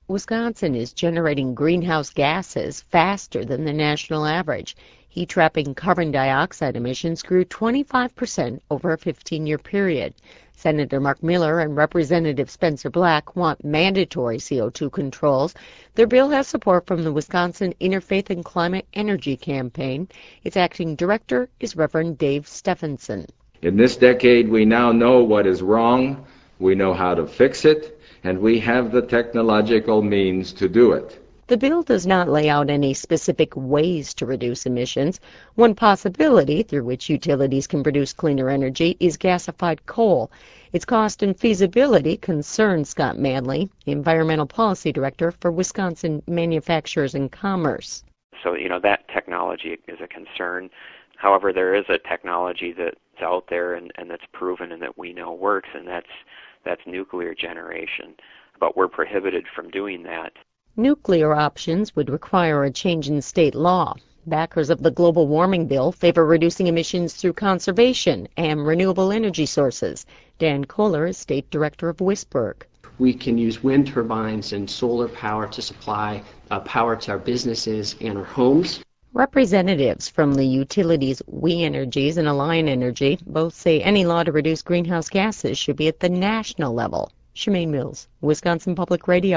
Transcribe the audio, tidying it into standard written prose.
Wisconsin is generating greenhouse gases faster than the national average. Heat-trapping carbon dioxide emissions grew 25% over a 15-year period. Senator Mark Miller and Representative Spencer Black want mandatory CO2 controls. Their bill has support from the Wisconsin Interfaith and Climate Energy Campaign. Its acting director is Reverend Dave Stephenson. In this decade, we now know what is wrong, we know how to fix it, and we have the technological means to do it. The bill does not lay out any specific ways to reduce emissions. One possibility through which utilities can produce cleaner energy is gasified coal. Its cost and feasibility concern Scott Manley, Environmental Policy Director for Wisconsin Manufacturers and Commerce. So, that technology is a concern. However, there is a technology that's out there and that's proven and that we know works, and that's nuclear generation. But we're prohibited from doing that. Nuclear options would require a change in state law. Backers of the global warming bill favor reducing emissions through conservation and renewable energy sources. Dan Kohler is State Director of WISPERG. We can use wind turbines and solar power to supply power to our businesses and our homes. Representatives from the utilities We Energies and Alliant Energy both say any law to reduce greenhouse gases should be at the national level. Shemaine Mills, Wisconsin Public Radio.